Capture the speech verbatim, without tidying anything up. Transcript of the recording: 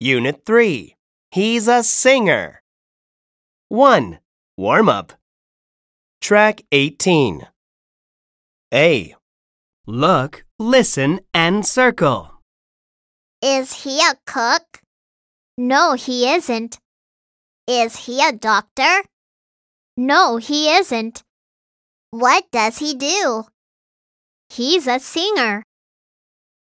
Unit three. He's a singer. one. Warm up. Track eighteen. A. Look, listen, and circle. Is he a cook? No, he isn't. Is he a doctor? No, he isn't. What does he do? He's a singer.